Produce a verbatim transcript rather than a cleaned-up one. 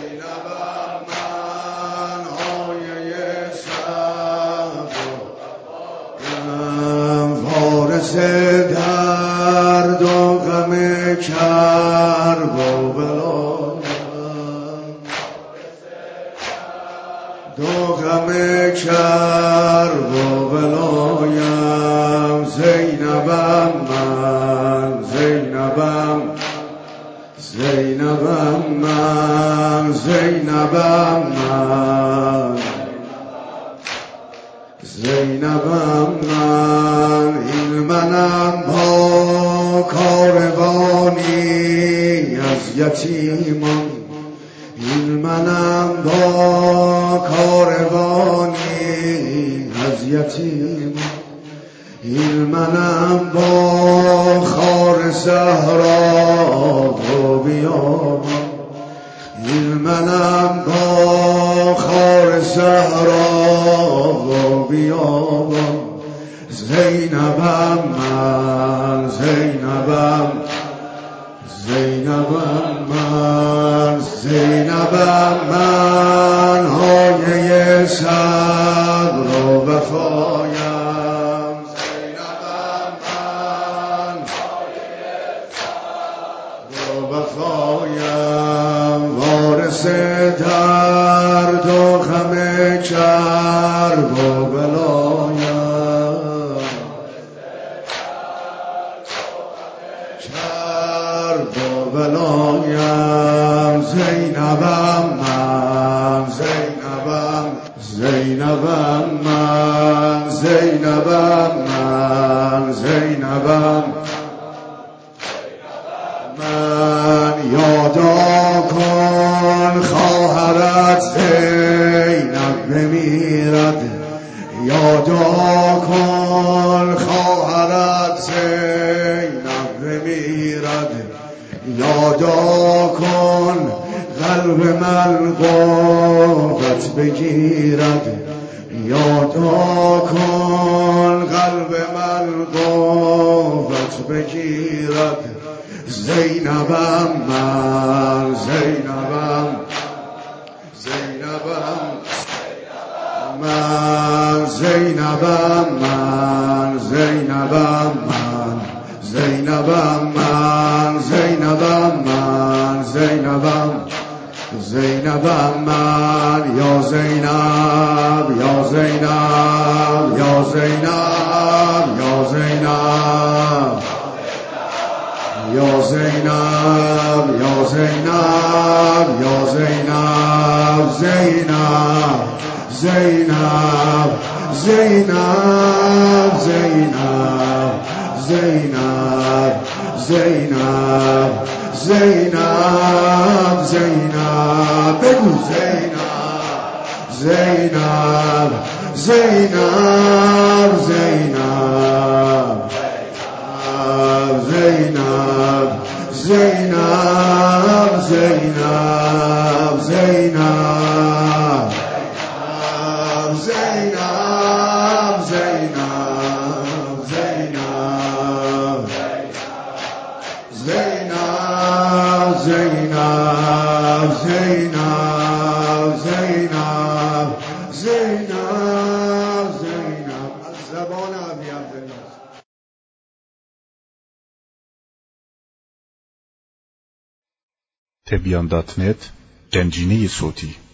درد و غم کرب و بلایم دو غم کرب و بلایم زینبم من زینبم زینبم من زینبم من زینبم من این منم با کاروانی از یتیمان این منم با کاروانی از یتیمان این منم با خار صحرا و بیابان این منم با خار صحرا و بیابان زینبم من زینبم زینبم من زینبم من هایه صبر و وفایم زینبم من هایه صبر و وفایم وارث درد و غم کرب و بلایم کرب و بلایم زینبم من زینبم زینبم من زینبم من زینبم من یادا کن خواهرت زینب بمیرد یادا کن خواهرت زینب بمیرد یادا کن قلب من قوت بگیرد یادا کن قلب من قوت بگیرد زینبم من زینبم زینبم من زینبم من زینبم من زینبم من زینبم من زینبم زینبم من یا زینب یا زینب یا زینب یا زینب یا زینب یا زینب یا زینب زینب زینب زینب زینب زینب زینب زینب زینب بگو زینب زینب زینب زینب زینب زینب زینب زینب زینب زینب زینب زینب زینب زینب زینب زینب زینب از زبان ابی عبدالله تبیان دات نت گنجینه صوتی